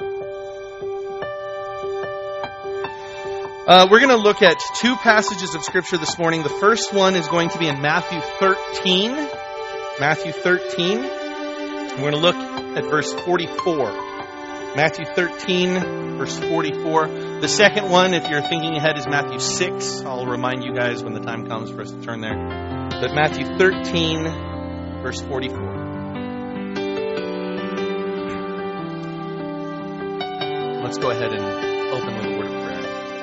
We're going to look at two passages of Scripture this morning. The first one is going to be in Matthew 13. Matthew 13. We're going to look at verse 44. Matthew 13, verse 44. The second one, if you're thinking ahead, is Matthew 6. I'll remind you guys when the time comes for us to turn there. But Matthew 13, verse 44. Let's go ahead and open with a word of prayer.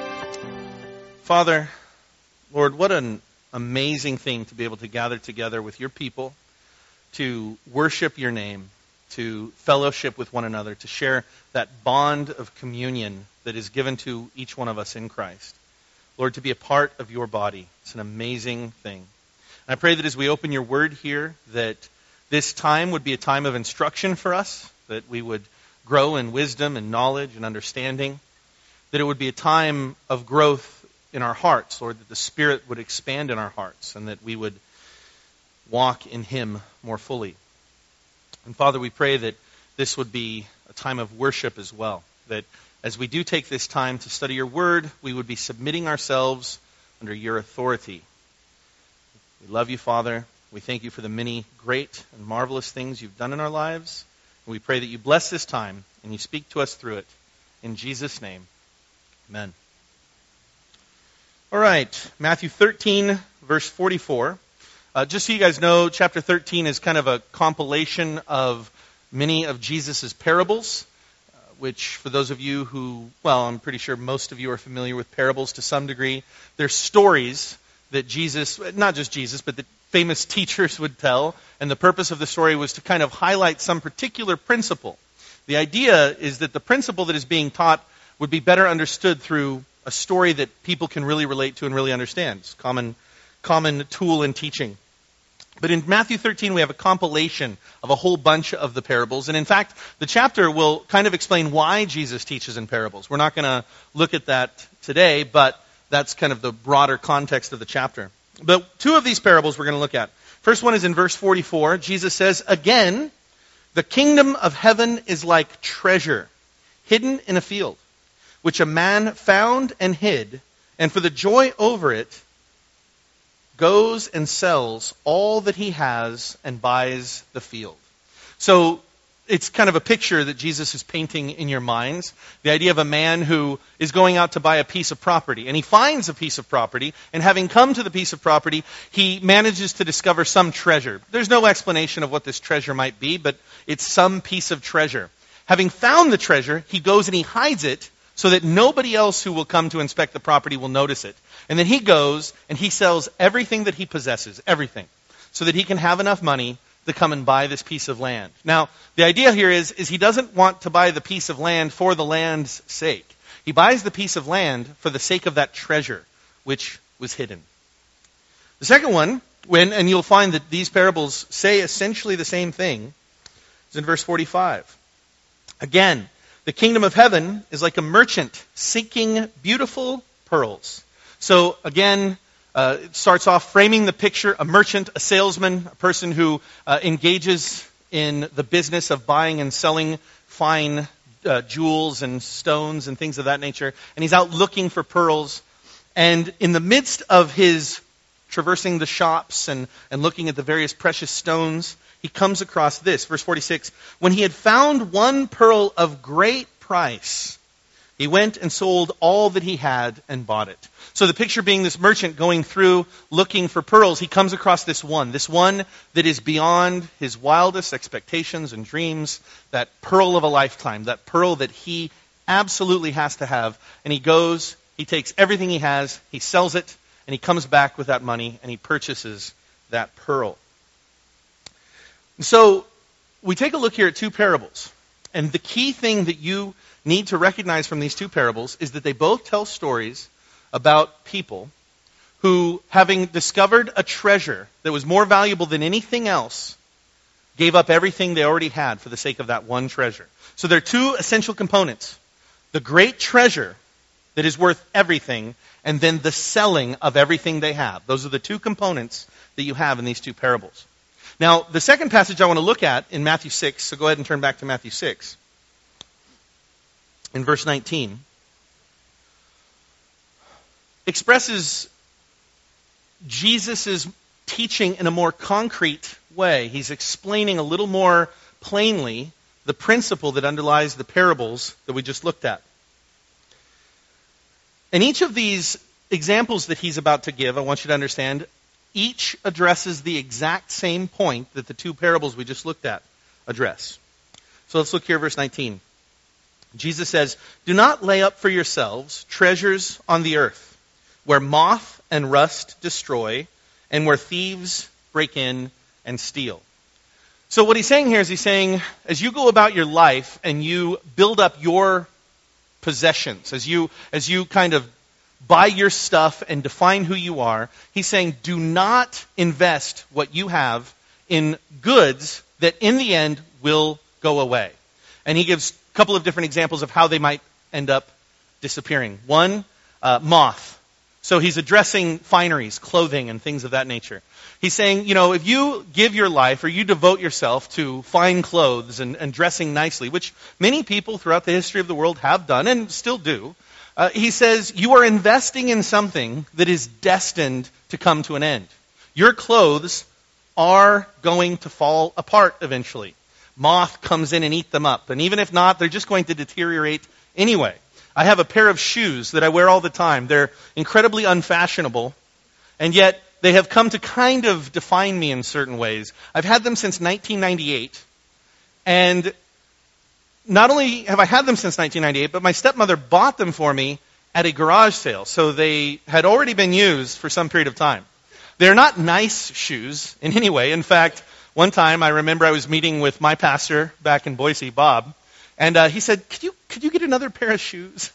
Father, Lord, what an amazing thing to be able to gather together with your people, to worship your name, to fellowship with one another, to share that bond of communion that is given to each one of us in Christ. Lord, to be a part of your body. It's an amazing thing. And I pray that as we open your word here, that this time would be a time of instruction for us, that we would grow in wisdom and knowledge and understanding, that it would be a time of growth in our hearts, Lord, that the Spirit would expand in our hearts and that we would walk in Him more fully. And Father, we pray that this would be a time of worship as well, that as we do take this time to study your word, we would be submitting ourselves under your authority. We love you, Father. We thank you for the many great and marvelous things you've done in our lives. And we pray that you bless this time and you speak to us through it. In Jesus' name, amen. All right, Matthew 13, verse 44. Just so you guys know, chapter 13 is kind of a compilation of many of Jesus' parables, which for those of you who, well, I'm pretty sure most of you are familiar with parables to some degree. They're stories that Jesus, not just Jesus, but that famous teachers would tell, and the purpose of the story was to kind of highlight some particular principle. The idea is that the principle that is being taught would be better understood through a story that people can really relate to and really understand. It's a common tool in teaching. But in Matthew 13, we have a compilation of a whole bunch of the parables. And in fact, the chapter will kind of explain why Jesus teaches in parables. We're not going to look at that today, but that's kind of the broader context of the chapter. But two of these parables we're going to look at. First one is in verse 44. Jesus says, "Again, the kingdom of heaven is like treasure hidden in a field, which a man found and hid, and for the joy over it, goes and sells all that he has and buys the field." So it's kind of a picture that Jesus is painting in your minds. The idea of a man who is going out to buy a piece of property, and he finds a piece of property, and having come to the piece of property, he manages to discover some treasure. There's no explanation of what this treasure might be, but it's some piece of treasure. Having found the treasure, he goes and he hides it, so that nobody else who will come to inspect the property will notice it. And then he goes and he sells everything that he possesses, everything, so that he can have enough money to come and buy this piece of land. Now, the idea here is he doesn't want to buy the piece of land for the land's sake. He buys the piece of land for the sake of that treasure, which was hidden. The second one, and you'll find that these parables say essentially the same thing, is in verse 45. "Again, the kingdom of heaven is like a merchant seeking beautiful pearls." So again, it starts off framing the picture, a merchant, a salesman, a person who engages in the business of buying and selling fine jewels and stones and things of that nature. And he's out looking for pearls. And in the midst of his traversing the shops and looking at the various precious stones, he comes across this, verse 46. "When he had found one pearl of great price, he went and sold all that he had and bought it." So the picture being this merchant going through looking for pearls, he comes across this one that is beyond his wildest expectations and dreams, that pearl of a lifetime, that pearl that he absolutely has to have. And he goes, he takes everything he has, he sells it, and he comes back with that money and he purchases that pearl. So we take a look here at two parables. And the key thing that you need to recognize from these two parables is that they both tell stories about people who, having discovered a treasure that was more valuable than anything else, gave up everything they already had for the sake of that one treasure. So there are two essential components. The great treasure that is worth everything, and then the selling of everything they have. Those are the two components that you have in these two parables. Now, the second passage I want to look at in Matthew 6, so go ahead and turn back to Matthew 6. in verse 19, expresses Jesus' teaching in a more concrete way. He's explaining a little more plainly the principle that underlies the parables that we just looked at. And each of these examples that he's about to give, I want you to understand, each addresses the exact same point that the two parables we just looked at address. So let's look here, verse 19. Jesus says, "Do not lay up for yourselves treasures on the earth, where moth and rust destroy, and where thieves break in and steal." So what he's saying here is he's saying, as you go about your life and you build up your possessions, as you kind of buy your stuff and define who you are, he's saying, do not invest what you have in goods that in the end will go away. And he gives a couple of different examples of how they might end up disappearing. One, moth. So he's addressing fineries, clothing, and things of that nature. He's saying, if you give your life or you devote yourself to fine clothes and dressing nicely, which many people throughout the history of the world have done and still do, he says you are investing in something that is destined to come to an end. Your clothes are going to fall apart eventually. Moth comes in and eat them up. And even if not, they're just going to deteriorate anyway. I have a pair of shoes that I wear all the time. They're incredibly unfashionable, and yet they have come to kind of define me in certain ways. I've had them since 1998, and not only have I had them since 1998, but my stepmother bought them for me at a garage sale, so they had already been used for some period of time. They're not nice shoes in any way. In fact, one time I remember I was meeting with my pastor back in Boise, Bob, and he said, could you get another pair of shoes?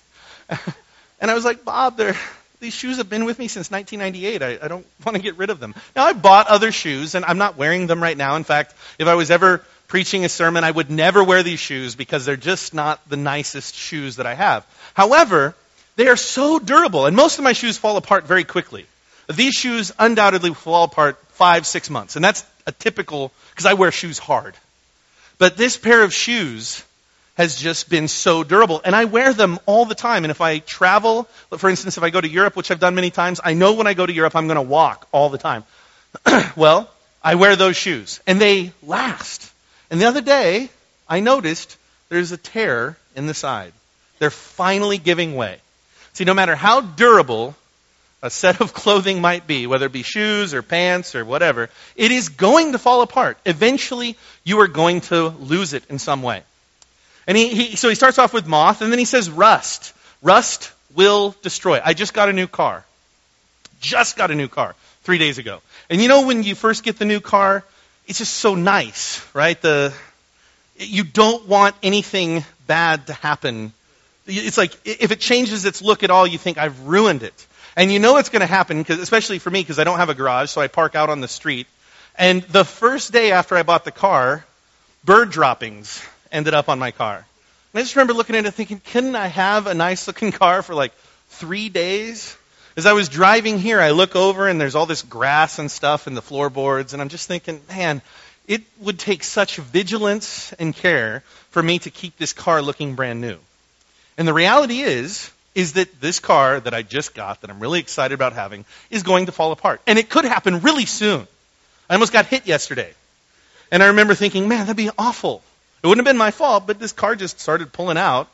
And I was like, Bob, these shoes have been with me since 1998. I don't want to get rid of them. Now, I bought other shoes, and I'm not wearing them right now. In fact, if I was ever preaching a sermon, I would never wear these shoes because they're just not the nicest shoes that I have. However, they are so durable, and most of my shoes fall apart very quickly. These shoes undoubtedly fall apart 5-6 months, and that's a typical, because I wear shoes hard. But this pair of shoes has just been so durable, and I wear them all the time. And if I travel, for instance, if I go to Europe, which I've done many times, I know when I go to Europe I'm going to walk all the time. Well, I wear those shoes, and they last. And the other day, I noticed there's a tear in the side. They're finally giving way. See, no matter how durable a set of clothing might be, whether it be shoes or pants or whatever, it is going to fall apart. Eventually, you are going to lose it in some way. And so he starts off with moth, and then he says rust. Rust will destroy. I just got a new car. 3 days ago. And when you first get the new car, it's just so nice, right? You don't want anything bad to happen. It's like, if it changes its look at all, you think, I've ruined it. And you know it's going to happen, especially for me, because I don't have a garage, so I park out on the street. And the first day after I bought the car, bird droppings ended up on my car. And I just remember looking at it thinking, couldn't I have a nice looking car for like 3 days? As I was driving here, I look over and there's all this grass and stuff in the floorboards, and I'm just thinking, man, it would take such vigilance and care for me to keep this car looking brand new. And the reality is that this car that I just got, that I'm really excited about having, is going to fall apart. And it could happen really soon. I almost got hit yesterday. And I remember thinking, man, that'd be awful. It wouldn't have been my fault, but this car just started pulling out.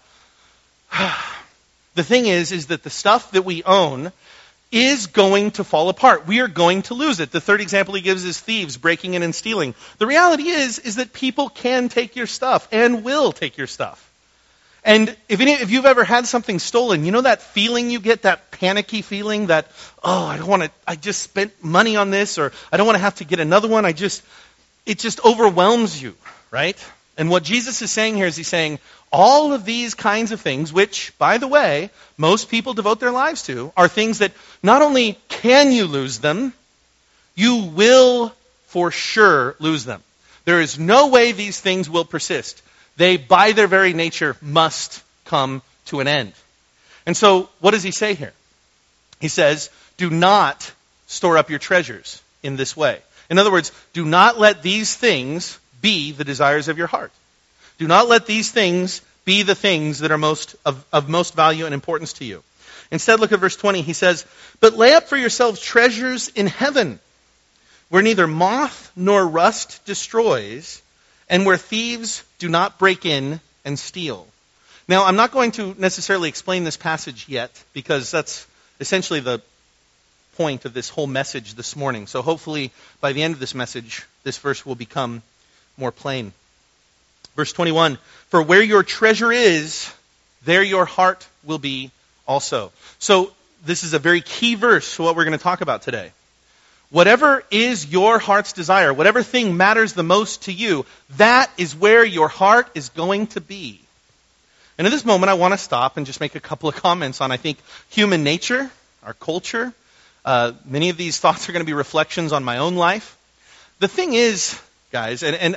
The thing is that the stuff that we own is going to fall apart. We are going to lose it. The third example he gives is thieves breaking in and stealing. The reality is that people can take your stuff and will take your stuff. And if you've ever had something stolen, you know that feeling you get, that panicky feeling that, I just spent money on this, or I don't want to have to get another one. It just overwhelms you, right? And what Jesus is saying here is he's saying all of these kinds of things, which, by the way, most people devote their lives to, are things that not only can you lose them, you will for sure lose them. There is no way these things will persist. They, by their very nature, must come to an end. And so, what does he say here? He says, do not store up your treasures in this way. In other words, do not let these things be the desires of your heart. Do not let these things be the things that are of most value and importance to you. Instead, look at verse 20. He says, "But lay up for yourselves treasures in heaven, where neither moth nor rust destroys, and where thieves do not break in and steal." Now, I'm not going to necessarily explain this passage yet, because that's essentially the point of this whole message this morning. So hopefully, by the end of this message, this verse will become more plain. Verse 21, "For where your treasure is, there your heart will be also." So this is a very key verse for what we're going to talk about today. Whatever is your heart's desire, whatever thing matters the most to you, that is where your heart is going to be. And in this moment, I want to stop and just make a couple of comments on, I think, human nature, our culture. Many of these thoughts are going to be reflections on my own life. The thing is, guys, and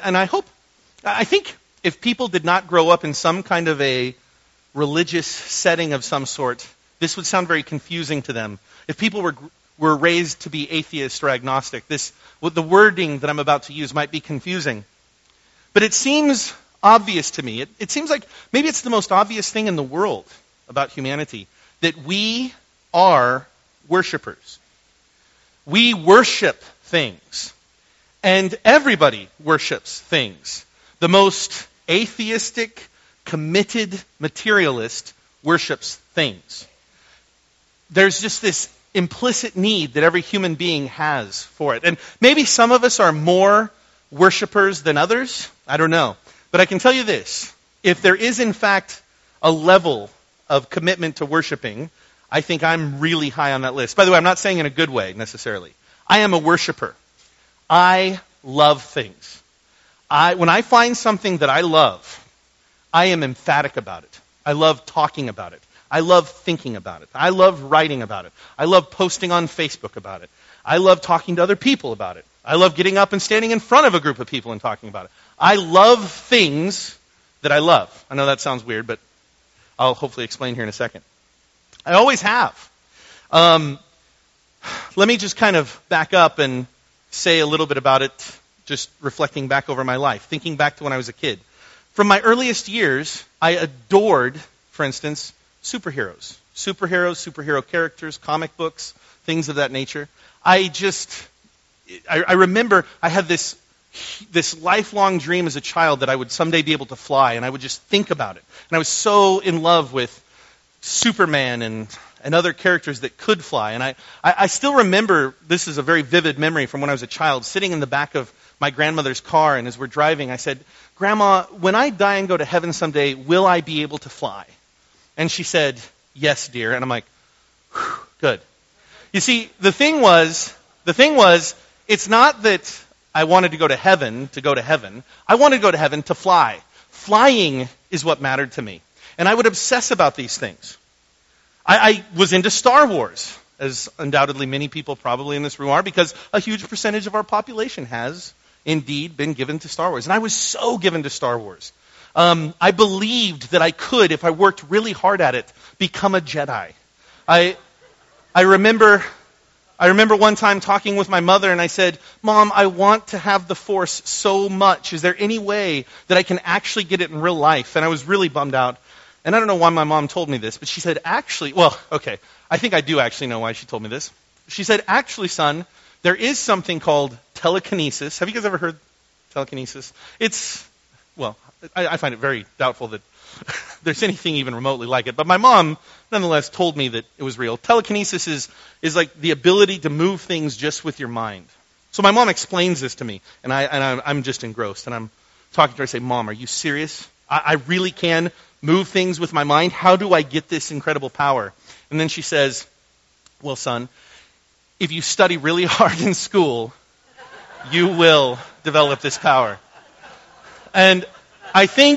I think if people did not grow up in some kind of a religious setting of some sort, this would sound very confusing to them. If people were raised to be atheist or agnostic, the wording that I'm about to use might be confusing. But it seems obvious to me. It seems like maybe it's the most obvious thing in the world about humanity, that we are worshipers. We worship things. And everybody worships things. The most atheistic, committed materialist worships things. There's just this implicit need that every human being has for it. And maybe some of us are more worshipers than others. I don't know. But I can tell you this. If there is, in fact, a level of commitment to worshiping, I think I'm really high on that list. By the way, I'm not saying in a good way, necessarily. I am a worshiper. I love things. When I find something that I love, I am emphatic about it. I love talking about it. I love thinking about it. I love writing about it. I love posting on Facebook about it. I love talking to other people about it. I love getting up and standing in front of a group of people and talking about it. I love things that I love. I know that sounds weird, but I'll hopefully explain here in a second. I always have. Let me just kind of back up and say a little bit about it, just reflecting back over my life, thinking back to when I was a kid. From my earliest years, I adored, for instance, superheroes. Superhero characters, comic books, things of that nature. I remember I had this lifelong dream as a child that I would someday be able to fly, and I would just think about it. And I was so in love with Superman and other characters that could fly. And I still remember, this is a very vivid memory from when I was a child, sitting in the back of my grandmother's car, and as we're driving, I said, "Grandma, when I die and go to heaven someday, will I be able to fly?" And she said, "Yes, dear." And I'm like, good. You see, the thing was, it's not that I wanted to go to heaven. I wanted to go to heaven to fly. Flying is what mattered to me. And I would obsess about these things. I was into Star Wars, as undoubtedly many people probably in this room are, because a huge percentage of our population has indeed been given to Star Wars. And I was so given to Star Wars. I believed that I could, if I worked really hard at it, become a Jedi. I remember one time talking with my mother, and I said, "Mom, I want to have the Force so much. Is there any way that I can actually get it in real life?" And I was really bummed out. And I don't know why my mom told me this, but she said, I think I do actually know why she told me this. She said, "Actually, son, there is something called telekinesis." Have you guys ever heard telekinesis? I find it very doubtful that there's anything even remotely like it. But my mom, nonetheless, told me that it was real. Telekinesis is like the ability to move things just with your mind. So my mom explains this to me, and I'm just engrossed. And I'm talking to her, I say, "Mom, are you serious? I really can move things with my mind? How do I get this incredible power?" And then she says, "Well, son, if you study really hard in school, you will develop this power." And I think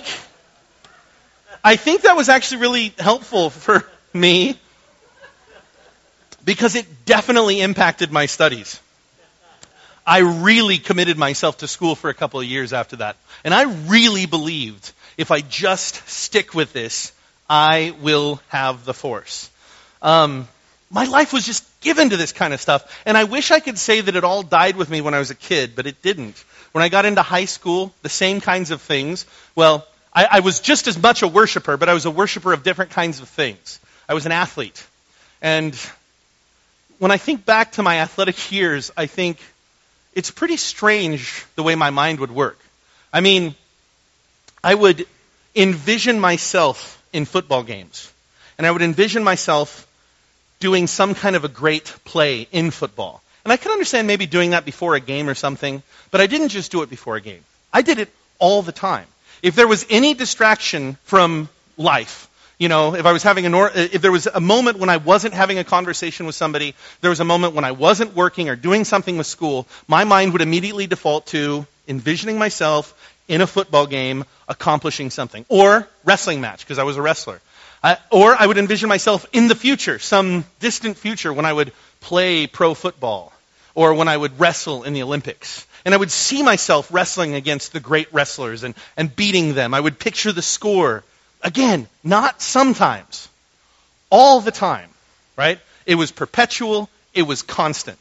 that was actually really helpful for me, because it definitely impacted my studies. I really committed myself to school for a couple of years after that. And I really believed, if I just stick with this, I will have the Force. My life was just given to this kind of stuff. And I wish I could say that it all died with me when I was a kid, but it didn't. When I got into high school, the same kinds of things. Well, I was just as much a worshiper, but I was a worshiper of different kinds of things. I was an athlete. And when I think back to my athletic years, I think it's pretty strange the way my mind would work. I mean, I would envision myself in football games. And I would envision myself doing some kind of a great play in football. And I can understand maybe doing that before a game or something, but I didn't just do it before a game. I did it all the time. If there was any distraction from life, if there was a moment when I wasn't having a conversation with somebody, there was a moment when I wasn't working or doing something with school, my mind would immediately default to envisioning myself in a football game accomplishing something. Or wrestling match, because I was a wrestler. Or I would envision myself in the future, some distant future, when I would play pro football or when I would wrestle in the Olympics. And I would see myself wrestling against the great wrestlers and beating them. I would picture the score. Again, not sometimes. All the time, right? It was perpetual. It was constant.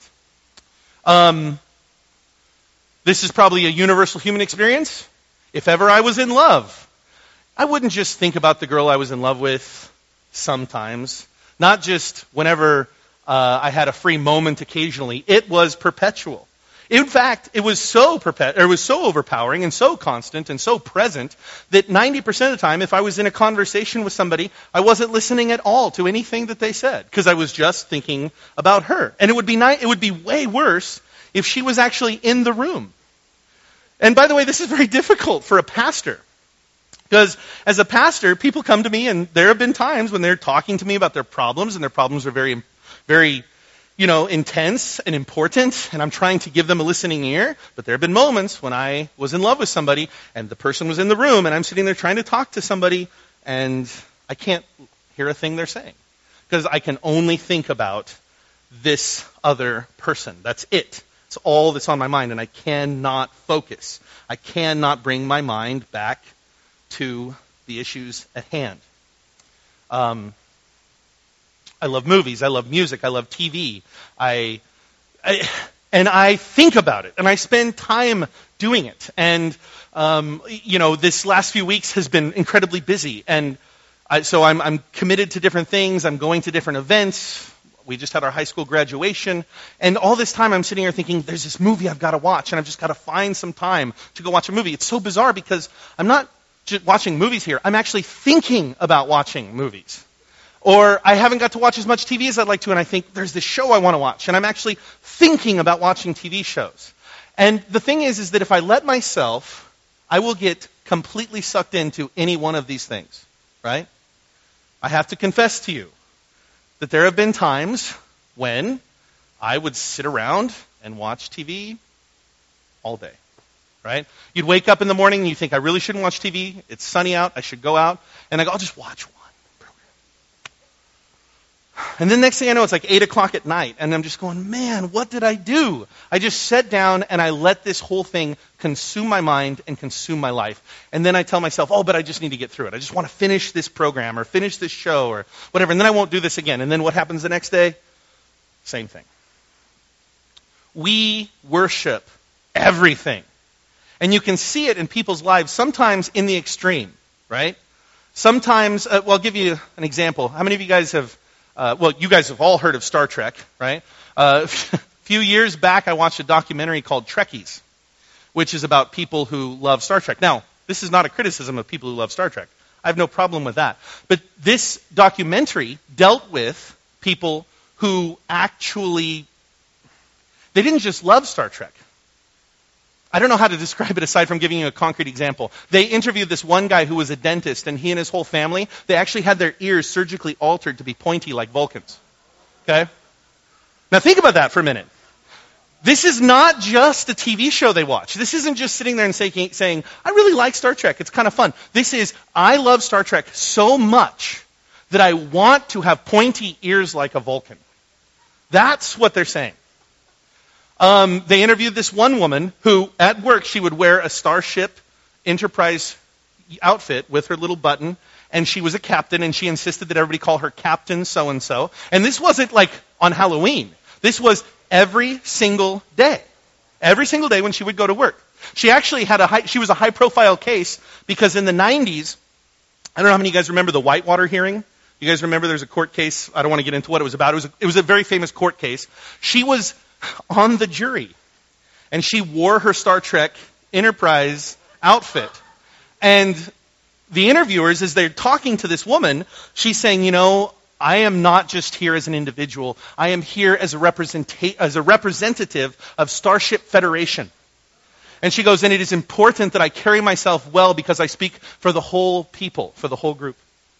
This is probably a universal human experience. If ever I was in love, I wouldn't just think about the girl I was in love with sometimes. Not just whenever I had a free moment occasionally. It was perpetual. In fact, it was so overpowering and so constant and so present that 90% of the time, if I was in a conversation with somebody, I wasn't listening at all to anything that they said because I was just thinking about her. And it would be way worse if she was actually in the room. And by the way, this is very difficult for a pastor. Because as a pastor, people come to me, and there have been times when they're talking to me about their problems, and their problems are very, very, intense and important, and I'm trying to give them a listening ear. But there have been moments when I was in love with somebody, and the person was in the room, and I'm sitting there trying to talk to somebody, and I can't hear a thing they're saying. Because I can only think about this other person. That's it. It's all that's on my mind, and I cannot focus. I cannot bring my mind back to the issues at hand. I love movies. I love music. I love TV. And I think about it, and I spend time doing it. And this last few weeks has been incredibly busy, and so I'm committed to different things. I'm going to different events. We just had our high school graduation, and all this time I'm sitting here thinking, there's this movie I've got to watch, and I've just got to find some time to go watch a movie. It's so bizarre because I'm not just watching movies here. I'm actually thinking about watching movies. Or I haven't got to watch as much TV as I'd like to, and I think there's this show I want to watch, and I'm actually thinking about watching TV shows. And the thing is that if I let myself, I will get completely sucked into any one of these things, right? I have to confess to you that there have been times when I would sit around and watch TV all day, right? You'd wake up in the morning and you think, I really shouldn't watch TV. It's sunny out. I should go out. And I go, I'll just watch one program. And then next thing I know, it's like 8 o'clock at night. And I'm just going, man, what did I do? I just sat down and I let this whole thing consume my mind and consume my life. And then I tell myself, but I just need to get through it. I just want to finish this program or finish this show or whatever. And then I won't do this again. And then what happens the next day? Same thing. We worship everything. And you can see it in people's lives, sometimes in the extreme, right? Sometimes, I'll give you an example. How many of you guys have, you guys have all heard of Star Trek, right? A few years back, I watched a documentary called Trekkies, which is about people who love Star Trek. Now, this is not a criticism of people who love Star Trek. I have no problem with that. But this documentary dealt with people who actually, they didn't just love Star Trek. I don't know how to describe it aside from giving you a concrete example. They interviewed this one guy who was a dentist, and he and his whole family, they actually had their ears surgically altered to be pointy like Vulcans. Okay? Now think about that for a minute. This is not just a TV show they watch. This isn't just sitting there and saying, I really like Star Trek. It's kind of fun. This is, I love Star Trek so much that I want to have pointy ears like a Vulcan. That's what they're saying. They interviewed this one woman who, at work, she would wear a Starship Enterprise outfit with her little button, and she was a captain, and she insisted that everybody call her Captain so-and-so. And this wasn't like on Halloween. This was every single day. Every single day when she would go to work. She actually she was a high-profile case because in the 90s, I don't know how many of you guys remember the Whitewater hearing. You guys remember there's a court case? I don't want to get into what it was about. It was a very famous court case. She was on the jury, and she wore her Star Trek Enterprise outfit. And the interviewers, as they're talking to this woman, she's saying, I am not just here as an individual. I am here as a representative of Starship Federation. And she goes, and it is important that I carry myself well because I speak for the whole people, for the whole group.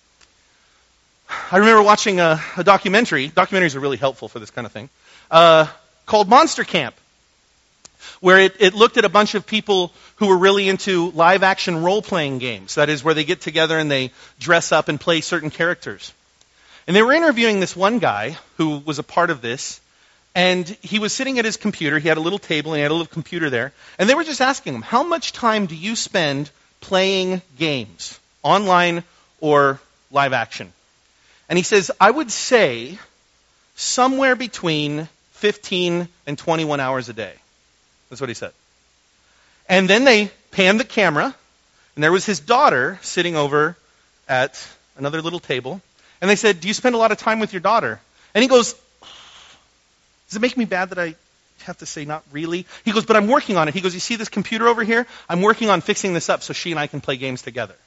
I remember watching a documentary. Documentaries are really helpful for this kind of thing. Called Monster Camp, where it looked at a bunch of people who were really into live-action role-playing games. That is, where they get together and they dress up and play certain characters. And they were interviewing this one guy who was a part of this, and he was sitting at his computer. He had a little table, and he had a little computer there. And they were just asking him, how much time do you spend playing games, online or live-action? And he says, I would say somewhere between 15 and 21 hours a day. That's what he said. And then they panned the camera, and there was his daughter sitting over at another little table. And they said, do you spend a lot of time with your daughter? And he goes, does it make me bad that I have to say not really? He goes, but I'm working on it. He goes, you see this computer over here? I'm working on fixing this up so she and I can play games together.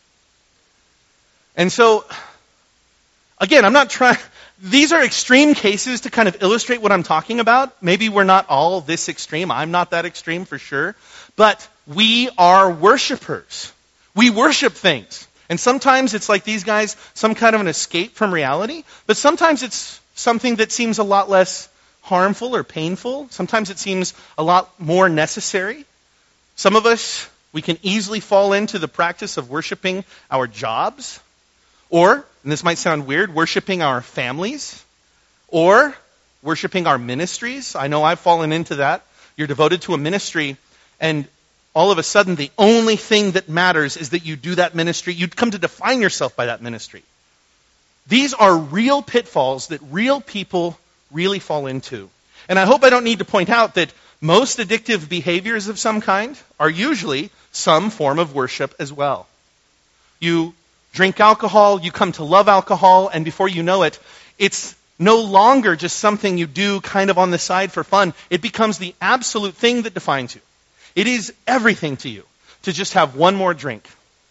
And so, again, I'm not trying... These are extreme cases to kind of illustrate what I'm talking about. Maybe we're not all this extreme. I'm not that extreme for sure. But we are worshipers. We worship things. And sometimes it's like these guys, some kind of an escape from reality. But sometimes it's something that seems a lot less harmful or painful. Sometimes it seems a lot more necessary. Some of us, we can easily fall into the practice of worshiping our jobs. Or, and this might sound weird, worshiping our families. Or worshiping our ministries. I know I've fallen into that. You're devoted to a ministry, and all of a sudden the only thing that matters is that you do that ministry. You come to define yourself by that ministry. These are real pitfalls that real people really fall into. And I hope I don't need to point out that most addictive behaviors of some kind are usually some form of worship as well. You drink alcohol, you come to love alcohol, and before you know it, it's no longer just something you do kind of on the side for fun. It becomes the absolute thing that defines you. It is everything to you to just have one more drink.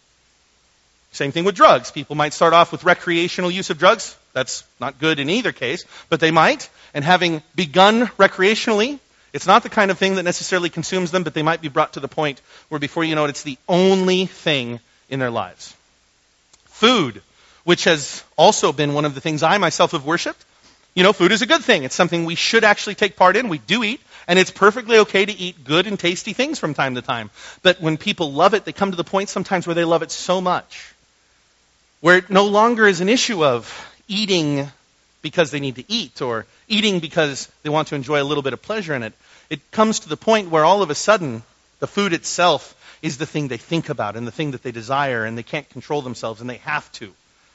Same thing with drugs. People might start off with recreational use of drugs. That's not good in either case, but they might. And having begun recreationally, it's not the kind of thing that necessarily consumes them, but they might be brought to the point where before you know it, it's the only thing in their lives. Food, which has also been one of the things I myself have worshipped. Food is a good thing. It's something we should actually take part in. We do eat, and it's perfectly okay to eat good and tasty things from time to time. But when people love it, they come to the point sometimes where they love it so much, where it no longer is an issue of eating because they need to eat or eating because they want to enjoy a little bit of pleasure in it. It comes to the point where all of a sudden the food itself is the thing they think about and the thing that they desire, and they can't control themselves and they have to.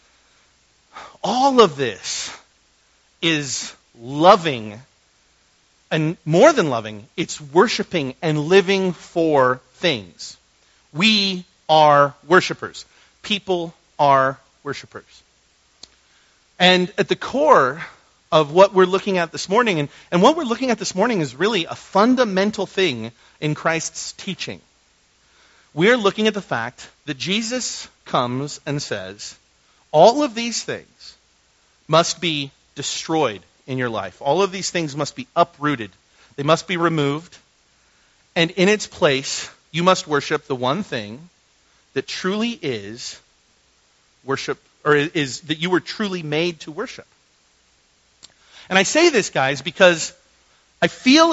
All of this is loving, and more than loving, it's worshiping and living for things. We are worshipers. People are worshipers. And at the core of what we're looking at this morning, and what we're looking at this morning is really a fundamental thing in Christ's teaching. We're looking at the fact that Jesus comes and says, all of these things must be destroyed in your life. All of these things must be uprooted. They must be removed. And in its place, you must worship the one thing that truly is worship, or is that you were truly made to worship. And I say this, guys, because I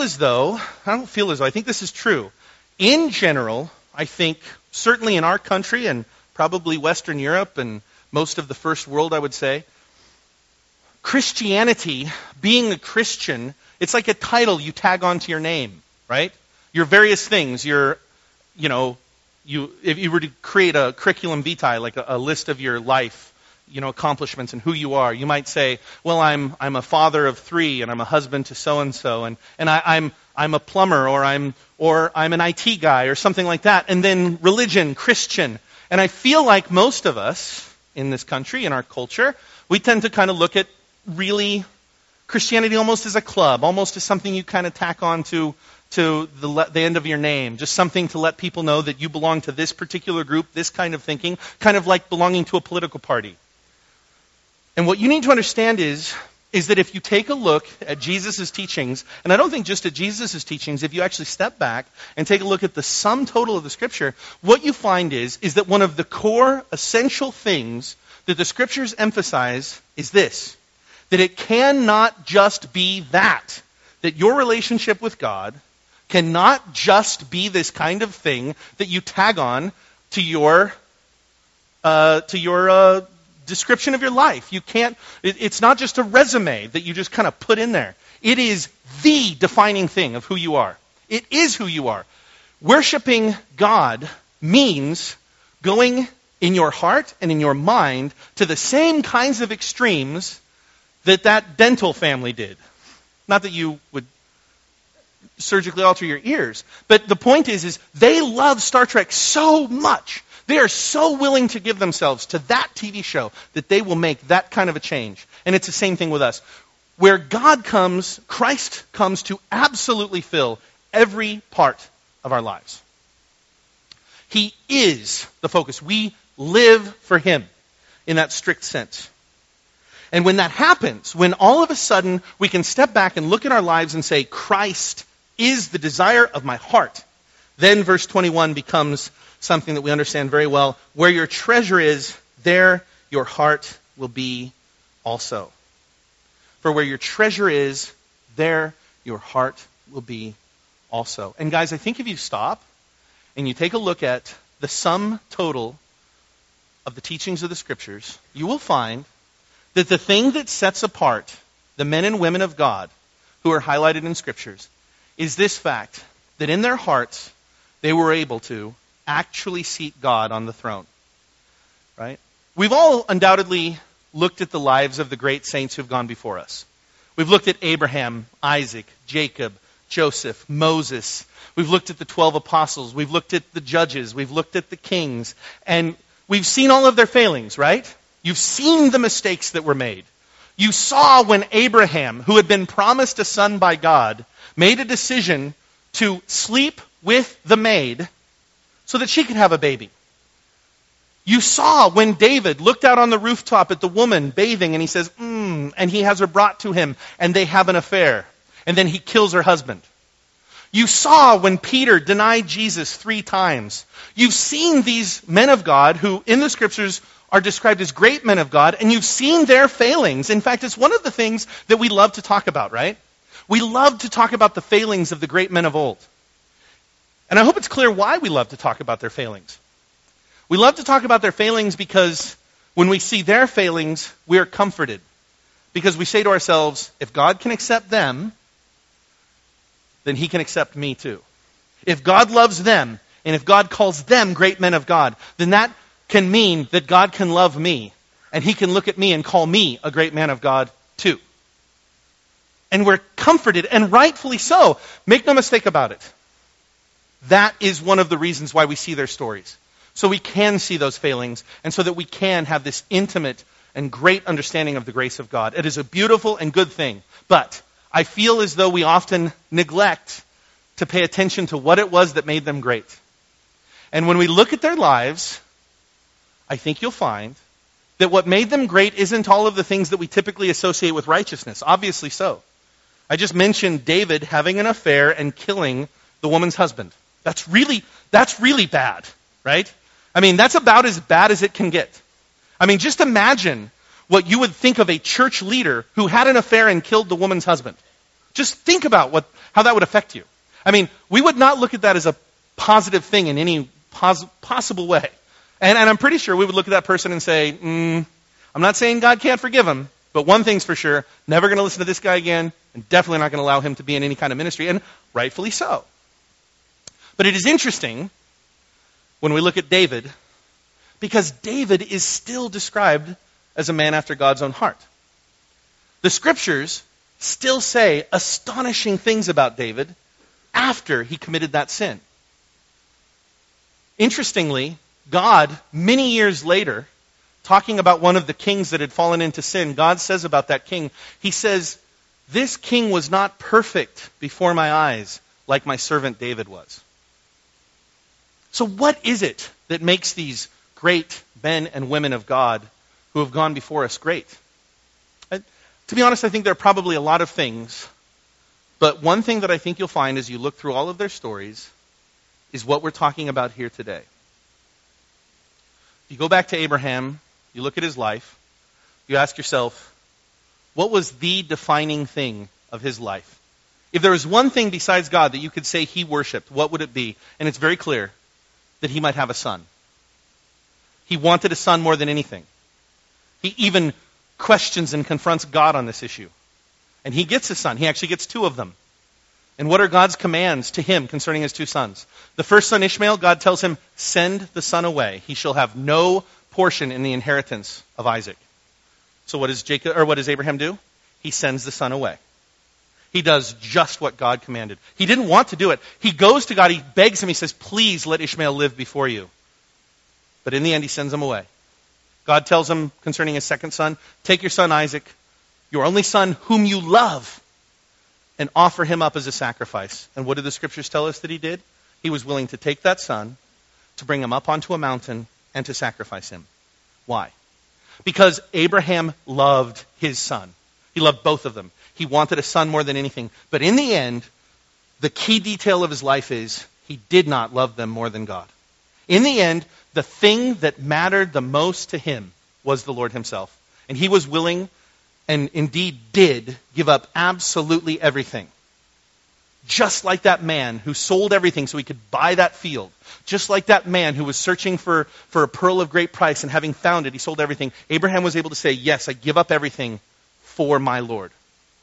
think this is true. In general, I think, certainly in our country and probably Western Europe and most of the first world, I would say, Christianity, being a Christian, it's like a title you tag onto your name, right? Your various things, if you were to create a curriculum vitae, like a list of your life, accomplishments and who you are. You might say, well, I'm a father of 3 and I'm a husband to so-and-so and I'm a plumber or I'm an IT guy or something like that. And then religion, Christian. And I feel like most of us in this country, in our culture, we tend to kind of look at really Christianity almost as a club, almost as something you kind of tack on to the end of your name, just something to let people know that you belong to this particular group, this kind of thinking, kind of like belonging to a political party. And what you need to understand is that if you take a look at Jesus' teachings, and I don't think just at Jesus' teachings, if you actually step back and take a look at the sum total of the Scripture, what you find is that one of the core essential things that the Scriptures emphasize is this, that it cannot just be that your relationship with God cannot just be this kind of thing that you tag on to your description of your life. You can't. It's not just a resume that you just kind of put in there. It is the defining thing of who you are. It is who you are. Worshiping God means going in your heart and in your mind to the same kinds of extremes that dental family did. Not that you would surgically alter your ears, but the point is they love Star Trek so much. They are so willing to give themselves to that TV show that they will make that kind of a change. And it's the same thing with us. Where God comes, Christ comes to absolutely fill every part of our lives. He is the focus. We live for Him in that strict sense. And when that happens, when all of a sudden we can step back and look at our lives and say, Christ is the desire of my heart, then verse 21 becomes something that we understand very well. Where your treasure is, there your heart will be also. For where your treasure is, there your heart will be also. And guys, I think if you stop and you take a look at the sum total of the teachings of the Scriptures, you will find that the thing that sets apart the men and women of God who are highlighted in Scriptures is this fact, that in their hearts they were able to actually seat God on the throne. Right? We've all undoubtedly looked at the lives of the great saints who've gone before us. We've looked at Abraham, Isaac, Jacob, Joseph, Moses. We've looked at the 12 apostles. We've looked at the judges. We've looked at the kings. And we've seen all of their failings, right? You've seen the mistakes that were made. You saw when Abraham, who had been promised a son by God, made a decision to sleep with the maid so that she could have a baby. You saw when David looked out on the rooftop at the woman bathing and he says, and he has her brought to him and they have an affair. And then he kills her husband. You saw when Peter denied Jesus 3 times. You've seen these men of God who in the Scriptures are described as great men of God, and you've seen their failings. In fact, it's one of the things that we love to talk about, right? We love to talk about the failings of the great men of old. And I hope it's clear why we love to talk about their failings. We love to talk about their failings because when we see their failings, we are comforted. Because we say to ourselves, if God can accept them, then He can accept me too. If God loves them, and if God calls them great men of God, then that can mean that God can love me, and He can look at me and call me a great man of God too. And we're comforted, and rightfully so. Make no mistake about it. That is one of the reasons why we see their stories. So we can see those failings, and so that we can have this intimate and great understanding of the grace of God. It is a beautiful and good thing. But I feel as though we often neglect to pay attention to what it was that made them great. And when we look at their lives, I think you'll find that what made them great isn't all of the things that we typically associate with righteousness. Obviously so. I just mentioned David having an affair and killing the woman's husband. That's really bad, right? I mean, that's about as bad as it can get. I mean, just imagine what you would think of a church leader who had an affair and killed the woman's husband. Just think about how that would affect you. I mean, we would not look at that as a positive thing in any possible way. And I'm pretty sure we would look at that person and say, I'm not saying God can't forgive him, but one thing's for sure, never going to listen to this guy again, and definitely not going to allow him to be in any kind of ministry, and rightfully so. But it is interesting when we look at David, because David is still described as a man after God's own heart. The scriptures still say astonishing things about David after he committed that sin. Interestingly, God, many years later, talking about one of the kings that had fallen into sin, God says about that king, he says, "This king was not perfect before my eyes like my servant David was." So what is it that makes these great men and women of God who have gone before us great? To be honest, I think there are probably a lot of things, but one thing that I think you'll find as you look through all of their stories is what we're talking about here today. You go back to Abraham, you look at his life, you ask yourself, what was the defining thing of his life? If there was one thing besides God that you could say he worshipped, what would it be? And it's very clear that he might have a son. He wanted a son more than anything. He even questions and confronts God on this issue. And he gets a son. He actually gets two of them. And what are God's commands to him concerning his two sons? The first son, Ishmael, God tells him, send the son away. He shall have no portion in the inheritance of Isaac. So what does Abraham do? He sends the son away. He does just what God commanded. He didn't want to do it. He goes to God, he begs him, he says, please let Ishmael live before you. But in the end, he sends him away. God tells him concerning his second son, take your son Isaac, your only son whom you love, and offer him up as a sacrifice. And what do the scriptures tell us that he did? He was willing to take that son, to bring him up onto a mountain, and to sacrifice him. Why? Because Abraham loved his son. He loved both of them. He wanted a son more than anything. But in the end, the key detail of his life is he did not love them more than God. In the end, the thing that mattered the most to him was the Lord himself. And he was willing, and indeed did, give up absolutely everything. Just like that man who sold everything so he could buy that field. Just like that man who was searching for a pearl of great price, and having found it, he sold everything. Abraham was able to say, yes, I give up everything for my Lord.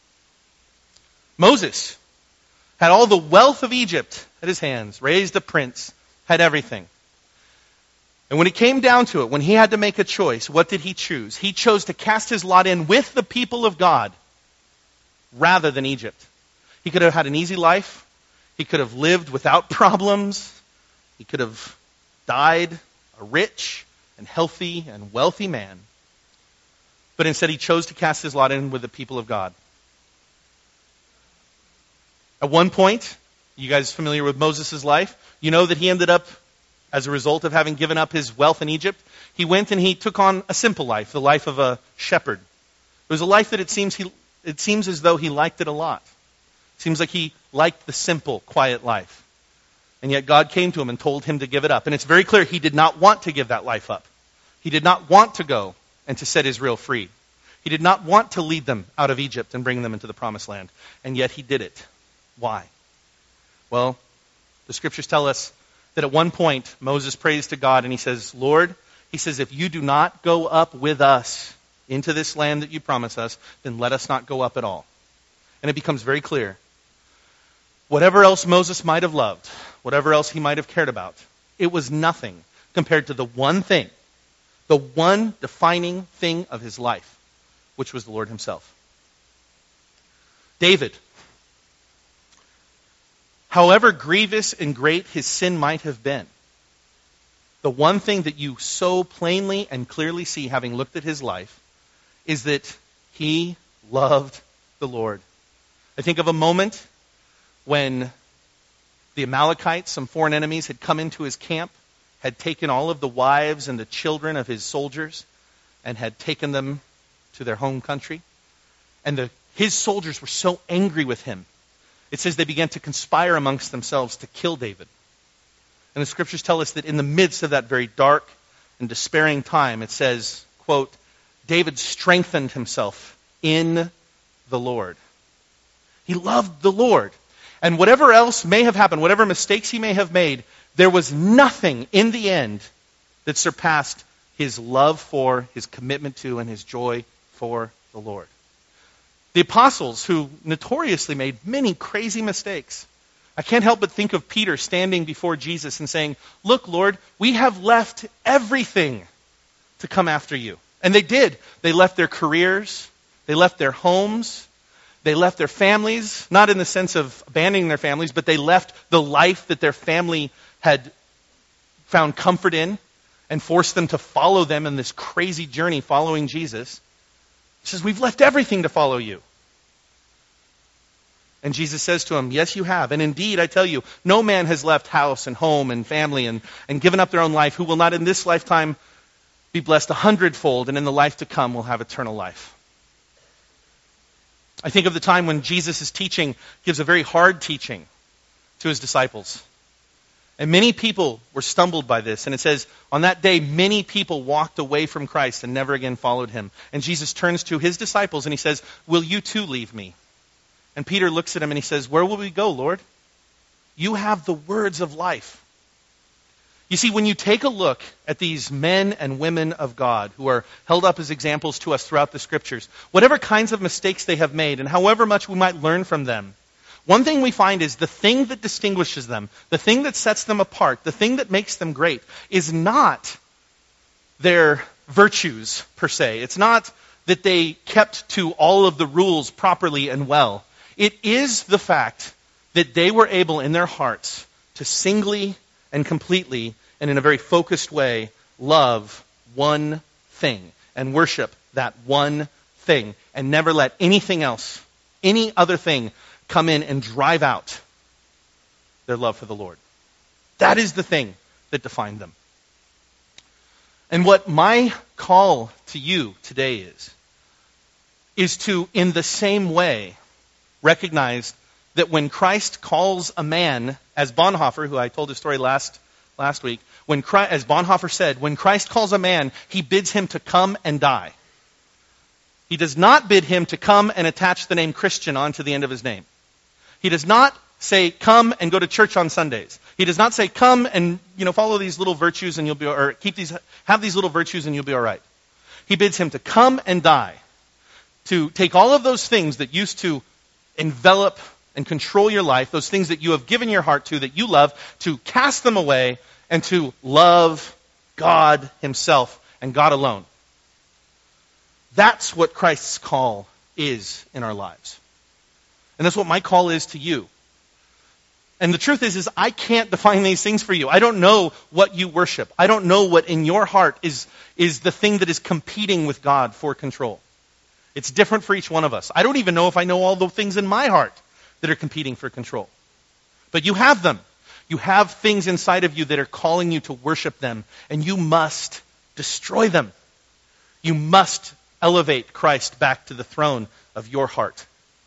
Moses had all the wealth of Egypt at his hands, raised a prince, had everything. And when it came down to it, when he had to make a choice, what did he choose? He chose to cast his lot in with the people of God rather than Egypt. He could have had an easy life. He could have lived without problems. He could have died a rich and healthy and wealthy man. But instead he chose to cast his lot in with the people of God. At one point, you guys familiar with Moses' life? You know that he ended up, as a result of having given up his wealth in Egypt, he went and he took on a simple life, the life of a shepherd. It was a life that it seems as though he liked it a lot. It seems like he liked the simple, quiet life. And yet God came to him and told him to give it up. And it's very clear he did not want to give that life up. He did not want to go and to set Israel free. He did not want to lead them out of Egypt and bring them into the promised land. And yet he did it. Why? Well, the scriptures tell us that at one point Moses prays to God and he says, Lord, he says, if you do not go up with us into this land that you promise us, then let us not go up at all. And it becomes very clear. Whatever else Moses might have loved, whatever else he might have cared about, it was nothing compared to the one thing, the one defining thing of his life, which was the Lord himself. David, however grievous and great his sin might have been, the one thing that you so plainly and clearly see, having looked at his life, is that he loved the Lord. I think of a moment when the Amalekites, some foreign enemies, had come into his camp, had taken all of the wives and the children of his soldiers, and had taken them to their home country. And his soldiers were so angry with him. It says they began to conspire amongst themselves to kill David. And the scriptures tell us that in the midst of that very dark and despairing time, it says, quote, David strengthened himself in the Lord. He loved the Lord. And whatever else may have happened, whatever mistakes he may have made, there was nothing in the end that surpassed his love for, his commitment to, and his joy for the Lord. The apostles, who notoriously made many crazy mistakes, I can't help but think of Peter standing before Jesus and saying, look, Lord, we have left everything to come after you. And they did. They left their careers. They left their homes. They left their families, not in the sense of abandoning their families, but they left the life that their family had found comfort in and forced them to follow them in this crazy journey following Jesus. He says, we've left everything to follow you. And Jesus says to him, yes, you have. And indeed, I tell you, no man has left house and home and family and given up their own life who will not in this lifetime be blessed 100-fold, and in the life to come will have eternal life. I think of the time when Jesus is teaching, gives a very hard teaching to his disciples. And many people were stumbled by this. And it says, on that day, many people walked away from Christ and never again followed him. And Jesus turns to his disciples and he says, will you too leave me? And Peter looks at him and he says, where will we go, Lord? You have the words of life. You see, when you take a look at these men and women of God who are held up as examples to us throughout the Scriptures, whatever kinds of mistakes they have made and however much we might learn from them, one thing we find is the thing that distinguishes them, the thing that sets them apart, the thing that makes them great, is not their virtues per se. It's not that they kept to all of the rules properly and well. It is the fact that they were able in their hearts to singly and completely and in a very focused way love one thing and worship that one thing and never let anything else, any other thing, come in and drive out their love for the Lord. That is the thing that defined them. And what my call to you today is to, in the same way, recognize that when Christ calls a man, as Bonhoeffer, who I told his story last week, as Bonhoeffer said, when Christ calls a man, he bids him to come and die. He does not bid him to come and attach the name Christian onto the end of his name. He does not say, come and go to church on Sundays. He does not say, come and follow these little virtues and you'll be, or have these little virtues and you'll be all right. He bids him to come and die, to take all of those things that used to envelop and control your life, those things that you have given your heart to, that you love, to cast them away and to love God himself and God alone. That's what Christ's call is in our lives. And that's what my call is to you. And the truth is I can't define these things for you. I don't know what you worship. I don't know what in your heart is the thing that is competing with God for control. It's different for each one of us. I don't even know if I know all the things in my heart that are competing for control. But you have them. You have things inside of you that are calling you to worship them, and you must destroy them. You must elevate Christ back to the throne of your heart.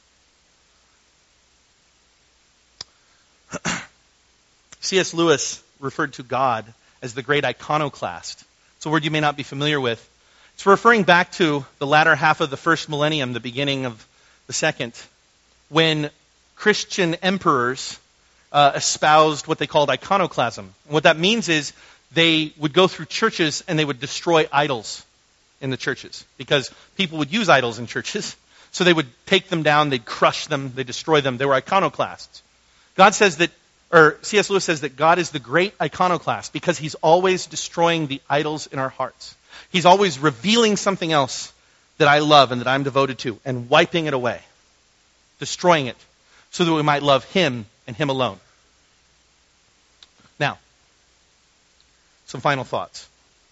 C.S. Lewis referred to God as the great iconoclast. It's a word you may not be familiar with. It's referring back to the latter half of the first millennium, the beginning of the second, when Christian emperors espoused what they called iconoclasm. And what that means is they would go through churches and they would destroy idols in the churches, because people would use idols in churches. So they would take them down, they'd crush them, they'd destroy them. They were iconoclasts. C.S. Lewis says that God is the great iconoclast because he's always destroying the idols in our hearts. He's always revealing something else that I love and that I'm devoted to and wiping it away, destroying it, so that we might love him and him alone. Now, some final thoughts.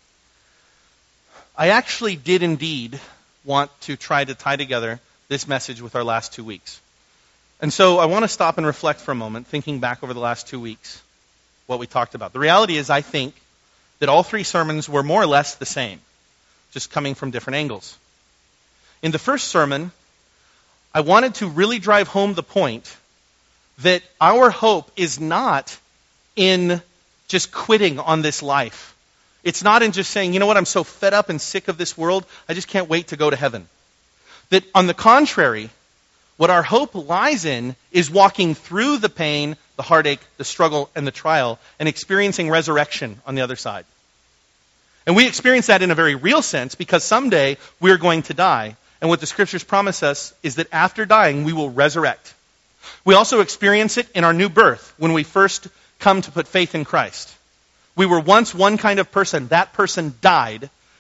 I actually did indeed want to try to tie together this message with our last 2 weeks. And so I want to stop and reflect for a moment, thinking back over the last 2 weeks, what we talked about. The reality is I think that all 3 sermons were more or less the same, just coming from different angles. In the first sermon, I wanted to really drive home the point that our hope is not in just quitting on this life. It's not in just saying, you know what, I'm so fed up and sick of this world, I just can't wait to go to heaven. That on the contrary, what our hope lies in is walking through the pain, the heartache, the struggle, and the trial, and experiencing resurrection on the other side. And we experience that in a very real sense because someday we're going to die. And what the Scriptures promise us is that after dying, we will resurrect. We also experience it in our new birth when we first come to put faith in Christ. We were once one kind of person. That person died,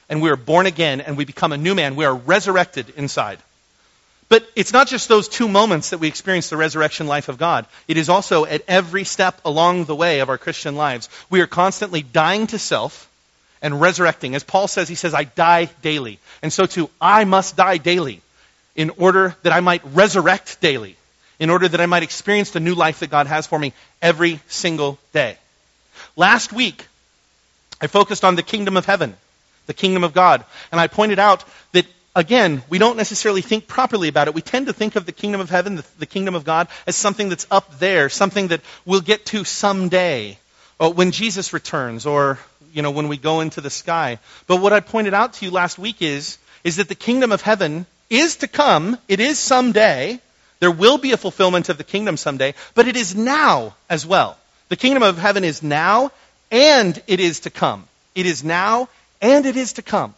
and we are born again, and we become a new man. We are resurrected inside. But it's not just those 2 moments that we experience the resurrection life of God. It is also at every step along the way of our Christian lives. We are constantly dying to self and resurrecting. As Paul says, he says, I die daily. And so too, I must die daily in order that I might resurrect daily, in order that I might experience the new life that God has for me every single day. Last week, I focused on the kingdom of heaven, the kingdom of God. And I pointed out that, again, we don't necessarily think properly about it. We tend to think of the kingdom of heaven, the kingdom of God, as something that's up there, something that we'll get to someday, or when Jesus returns, or when we go into the sky. But what I pointed out to you last week is that the kingdom of heaven is to come. It is someday. There will be a fulfillment of the kingdom someday, but it is now as well. The kingdom of heaven is now, and it is to come. It is now, and it is to come.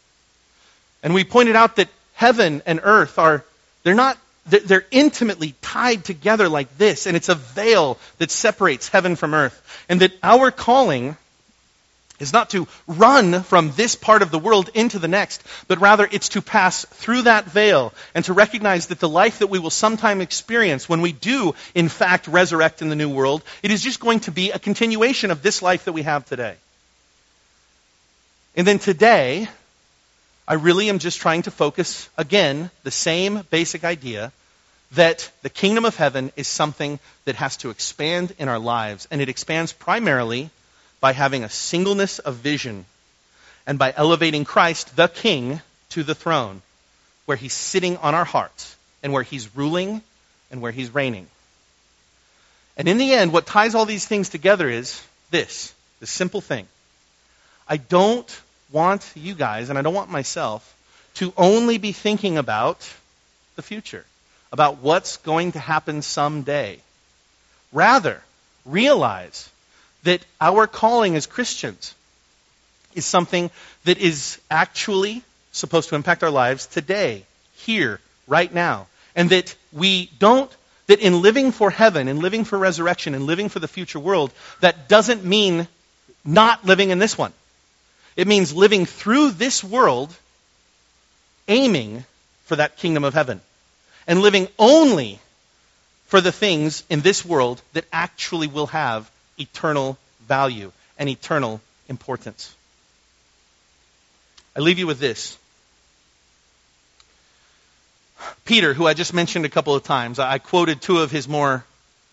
And we pointed out that heaven and earth they're intimately tied together like this, and it's a veil that separates heaven from earth. And that our calling is not to run from this part of the world into the next, but rather it's to pass through that veil and to recognize that the life that we will sometime experience when we do, in fact, resurrect in the new world, it is just going to be a continuation of this life that we have today. And then today, I really am just trying to focus, again, the same basic idea that the kingdom of heaven is something that has to expand in our lives, and it expands primarily by having a singleness of vision and by elevating Christ, the King, to the throne, where he's sitting on our hearts and where he's ruling and where he's reigning. And in the end, what ties all these things together is this simple thing. I don't want you guys, and I don't want myself, to only be thinking about the future, about what's going to happen someday. Rather, realize that our calling as Christians is something that is actually supposed to impact our lives today, here, right now. And that that in living for heaven, in living for resurrection, in living for the future world, that doesn't mean not living in this one. It means living through this world, aiming for that kingdom of heaven. And living only for the things in this world that actually will have eternal value and eternal importance. I leave you with this. Peter, who I just mentioned a couple of times, I quoted 2 of his more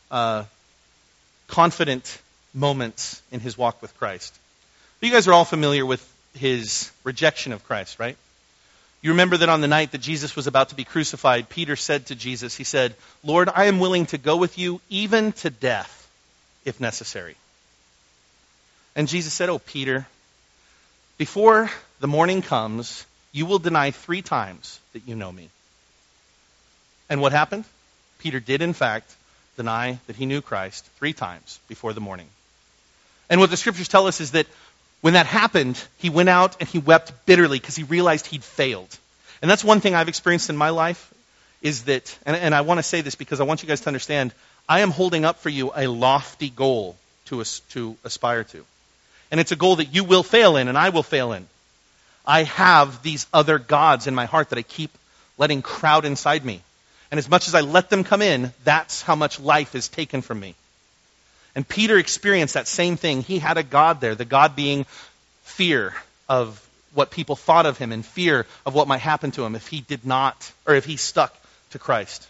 confident moments in his walk with Christ. You guys are all familiar with his rejection of Christ, right? You remember that on the night that Jesus was about to be crucified, Peter said to Jesus, he said, "Lord, I am willing to go with you even to death, if necessary." And Jesus said, "Oh, Peter, before the morning comes, you will deny 3 times that you know me." And what happened? Peter did, in fact, deny that he knew Christ 3 times before the morning. And what the scriptures tell us is that when that happened, he went out and he wept bitterly because he realized he'd failed. And that's one thing I've experienced in my life is that, and I want to say this because I want you guys to understand, I am holding up for you a lofty goal to aspire to. And it's a goal that you will fail in and I will fail in. I have these other gods in my heart that I keep letting crowd inside me. And as much as I let them come in, that's how much life is taken from me. And Peter experienced that same thing. He had a God there, the God being fear of what people thought of him and fear of what might happen to him if he did not, or if he stuck to Christ.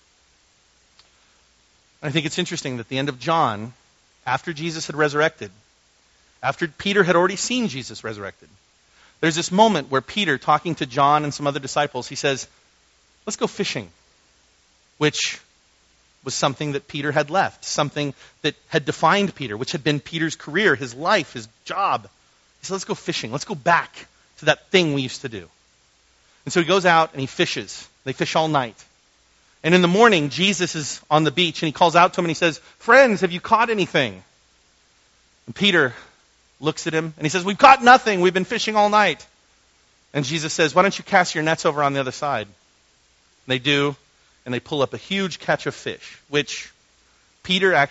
And I think it's interesting that at the end of John, after Jesus had resurrected, after Peter had already seen Jesus resurrected, there's this moment where Peter, talking to John and some other disciples, he says, "Let's go fishing," which was something that Peter had left, something that had defined Peter, which had been Peter's career, his life, his job. He said, "Let's go fishing. Let's go back to that thing we used to do." And so he goes out and he fishes. They fish all night. And in the morning, Jesus is on the beach and he calls out to him and he says, "Friends, have you caught anything?" And Peter looks at him and he says, "We've caught nothing. We've been fishing all night." And Jesus says, "Why don't you cast your nets over on the other side?" And they do. And they pull up a huge catch of fish, which Peter had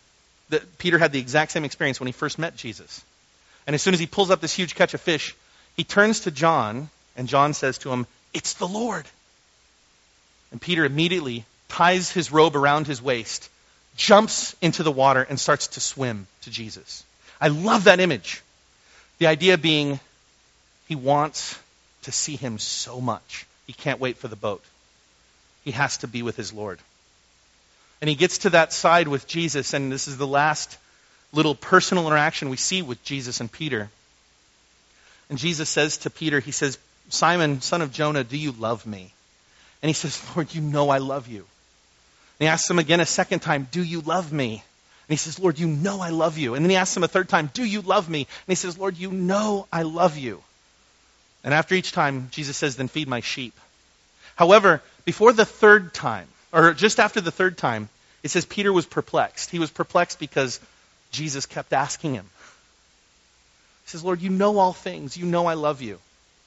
the exact same experience when he first met Jesus. And as soon as he pulls up this huge catch of fish, He turns to John, and John says to him, "It's the Lord." And Peter immediately ties his robe around his waist, jumps into the water, and starts to swim to Jesus. I love that image. The idea being he wants to see him so much. He can't wait for the boat. He has to be with his Lord. And he gets to that side with Jesus, and this is the last little personal interaction we see with Jesus and Peter. And Jesus says to Peter, he says, "Simon, son of Jonah, do you love me?" And he says, "Lord, you know I love you." And he asks him again a second time, "Do you love me?" And he says, "Lord, you know I love you." And then he asks him a third time, "Do you love me?" And he says, "Lord, you know I love you." And after each time, Jesus says, "Then feed my sheep." However, before the third time, or just after the third time, it says Peter was perplexed. He was perplexed because Jesus kept asking him. He says, "Lord, you know all things. You know I love you."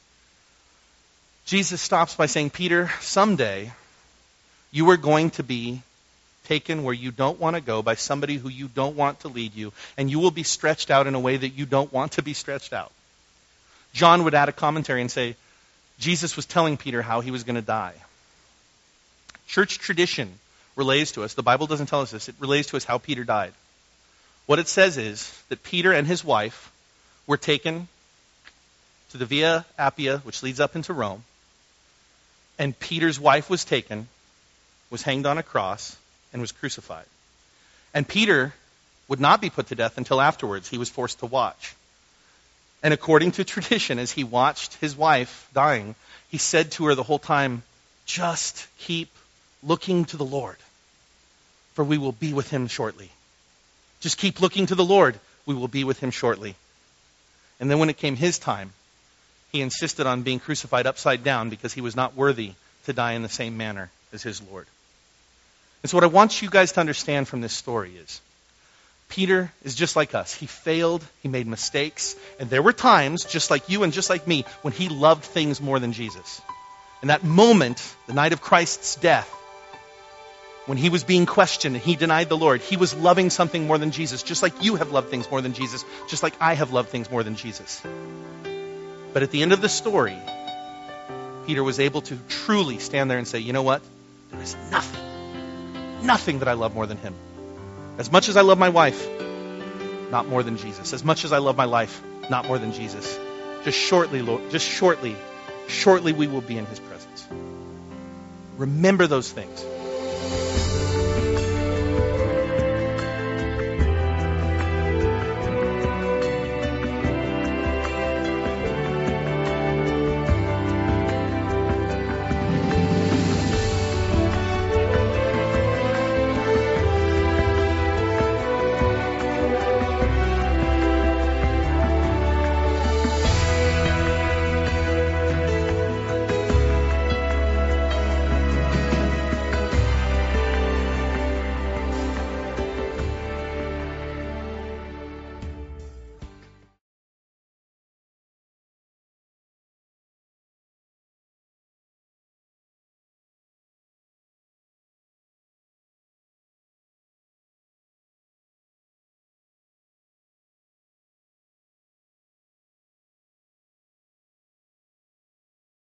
Jesus stops by saying, "Peter, someday you are going to be taken where you don't want to go by somebody who you don't want to lead you, and you will be stretched out in a way that you don't want to be stretched out." John would add a commentary and say, Jesus was telling Peter how he was going to die. Church tradition relays to us, the Bible doesn't tell us this, it relays to us how Peter died. What it says is that Peter and his wife were taken to the Via Appia, which leads up into Rome, and Peter's wife was taken, was hanged on a cross, and was crucified. And Peter would not be put to death until afterwards. He was forced to watch. And according to tradition, as he watched his wife dying, he said to her the whole time, "Just keep looking to the Lord, for we will be with him shortly." Just keep looking to the Lord. We will be with him shortly. And then when it came his time, he insisted on being crucified upside down because he was not worthy to die in the same manner as his Lord. And so what I want you guys to understand from this story is, Peter is just like us. He failed, he made mistakes, and there were times, just like you and just like me, when he loved things more than Jesus. And that moment, the night of Christ's death, when he was being questioned and he denied the Lord, he was loving something more than Jesus, just like you have loved things more than Jesus, just like I have loved things more than Jesus. But at the end of the story, Peter was able to truly stand there and say, "You know what? There is nothing that I love more than him. As much as I love my wife, not more than Jesus. As much as I love my life, not more than Jesus. Just shortly, Lord, shortly we will be in his presence." Remember those things.